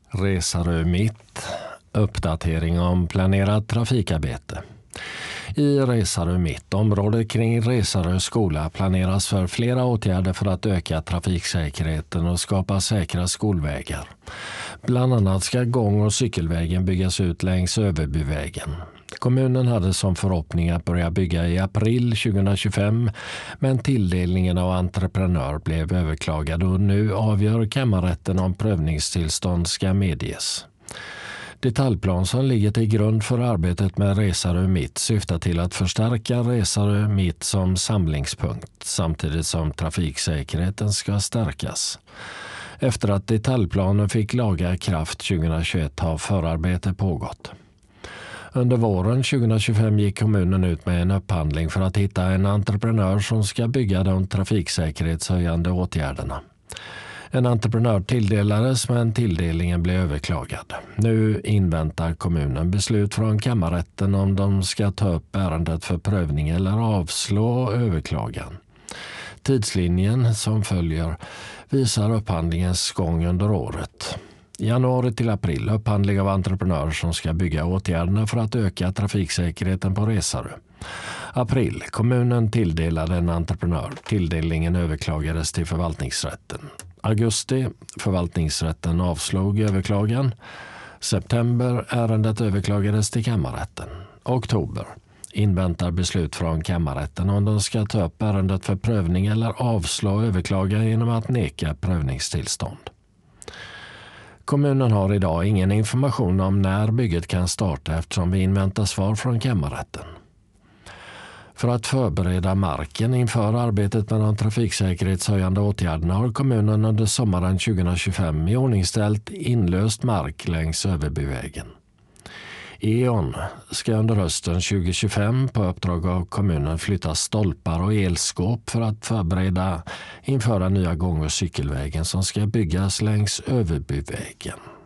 Resarö mitt. Uppdatering om planerat trafikarbete. I Resarö mitt, området kring Resarö skola, planeras för flera åtgärder för att öka trafiksäkerheten och skapa säkra skolvägar. Bland annat ska gång- och cykelvägen byggas ut längs Överbyvägen. Kommunen hade som förhoppning att börja bygga i april 2025, men tilldelningen av entreprenör blev överklagad och nu avgör kammarrätten om prövningstillstånd ska medges. Detaljplan som ligger till grund för arbetet med Resarö mitt syftar till att förstärka Resarö mitt som samlingspunkt samtidigt som trafiksäkerheten ska stärkas. Efter att detaljplanen fick laga kraft 2021 har förarbete pågått. Under våren 2025 gick kommunen ut med en upphandling för att hitta en entreprenör som ska bygga de trafiksäkerhetshöjande åtgärderna. En entreprenör tilldelades, men tilldelningen blev överklagad. Nu inväntar kommunen beslut från kammarrätten om de ska ta upp ärendet för prövning eller avslå överklagan. Tidslinjen som följer visar upphandlingens gång under året. Januari till april upphandling av entreprenörer som ska bygga åtgärderna för att öka trafiksäkerheten på Resarö. April, kommunen tilldelade en entreprenör. Tilldelningen överklagades till förvaltningsrätten. Augusti, förvaltningsrätten avslog överklagan. September, ärendet överklagades till kammarrätten. Oktober, inväntar beslut från kammarrätten om de ska ta upp ärendet för prövning eller avslå överklagan genom att neka prövningstillstånd. Kommunen har idag ingen information om när bygget kan starta eftersom vi inväntar svar från kammarrätten. För att förbereda marken inför arbetet med de trafiksäkerhetshöjande åtgärderna har kommunen under sommaren 2025 iordningställt inlöst mark längs Överbyvägen. E.ON ska under hösten 2025 på uppdrag av kommunen flytta stolpar och elskåp för att förbereda inför den nya gång- och cykelvägen som ska byggas längs Överbyvägen.